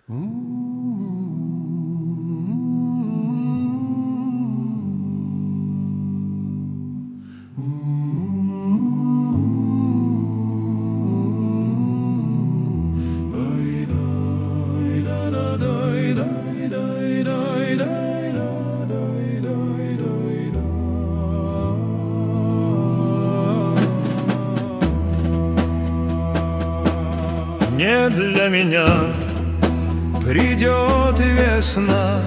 Не для меня придет весна,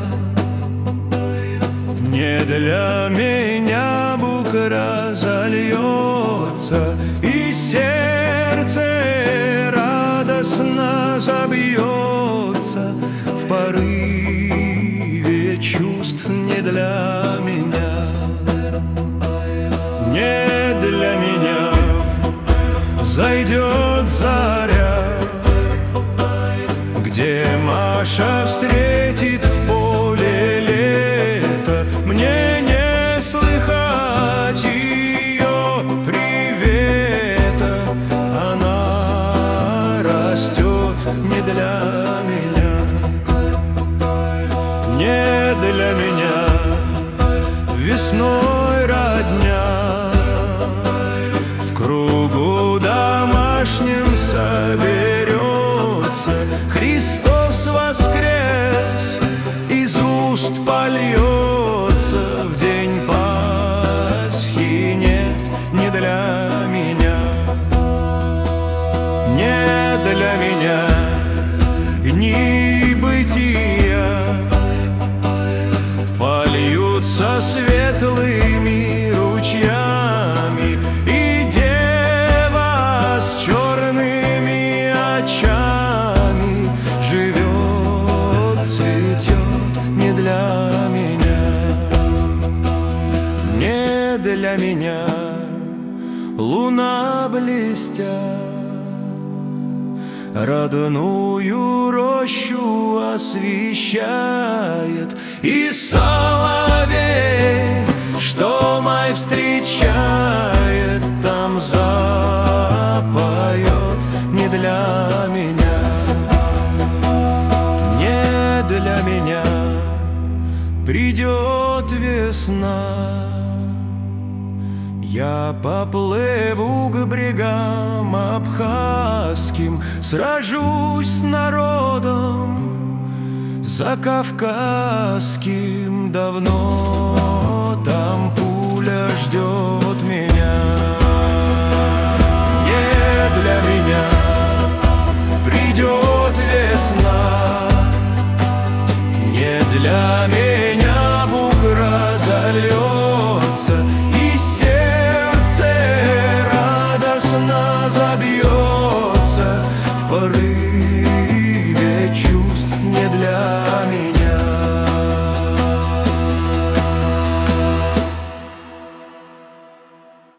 не для меня букра зальется, и сердце радостно забьется в порыве чувств. Не для меня, не для меня зайдет заря, где Маша встретит в поле лето. Мне не слыхать ее привета, она растет не для меня, не для меня. Весной родня в кругу домашнем соберется. Христос воскрес, из уст польется в день Пасхи. Нет, не для меня, не для меня дни бытия польются светлыми ручьями, и дева с черными очами живет, цветет не для меня, не для меня. Луна блестя родную рощу освещает, и соловей, что май встречает, там запоет не для меня, не для меня. Придет весна, я поплыву к брегам абхазским, сражусь с народом закавказским. Давно там пуля ждет меня, не для меня.